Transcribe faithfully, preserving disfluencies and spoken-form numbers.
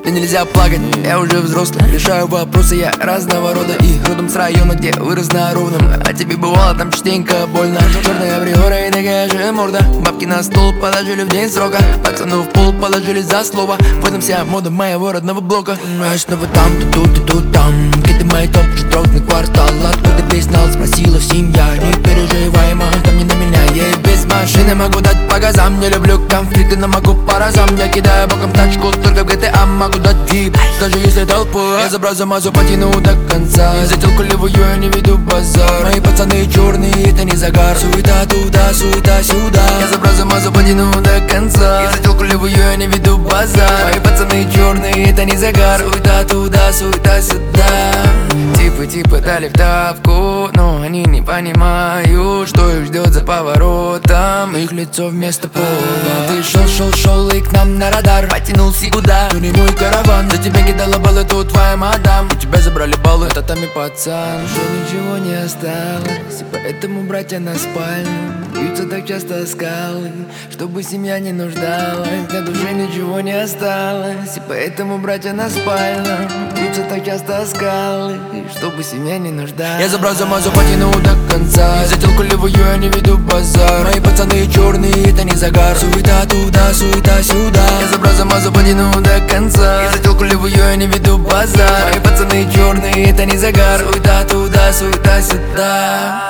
да нельзя плакать, я уже взрослый. Решаю вопросы я разного рода и родом с района, где вырос на ровном. А тебе бывало там частенько больно. Черная приора и такая же морда. Бабки на стол положили в день срока, пацанов в пол положили за слово. В этом вся мода моего родного блока. А снова там, ты тут, ты тут, там. Где-то мои топ, четвертый квартал. Откуда песня спросила семья. Не переживай, мам, там не на меня. Я и без машины могу дать по газам. Не люблю конфликты, но могу по разам. Я кидаю боком тачку, только в джи ти эй могу дать вип. Даже если толпу я забрал за мазу, потяну до конца. И за телку левую я не веду базар. Мои пацаны черные, это не загар. Суета туда, суета сюда. Я забрал за мазу, потяну до конца. И за телку левую я не веду базар. Мои пацаны черные, это не загар. Суета туда, суета сюда. Типы, типы дали в тапку, но они не понимают, что их ждет за поворотом. Их лицо вместо пола. Ты шел, шел, шел и к нам на радар потянулся куда? Ну не мой караван. За тебя кидала баллы, тут твоя мадам. У тебя забрали баллы, татами пацан. Уже ничего не осталось, и поэтому братья на спальню бьются так часто скалы, чтобы семья не нуждалась. На душе ничего не осталось, и поэтому братья на спальню бьются так часто скалы, чтобы семья не нуждалась. Я забрал за мазу, потяну до конца. И за телку левую я не веду базар. Мои пацаны черные, это не загар. Суета туда, суета сюда. Я забрал за мазу, потяну до конца. И за телку левую я не веду базар. Мои пацаны черные, это не загар. Суета туда, суета сюда.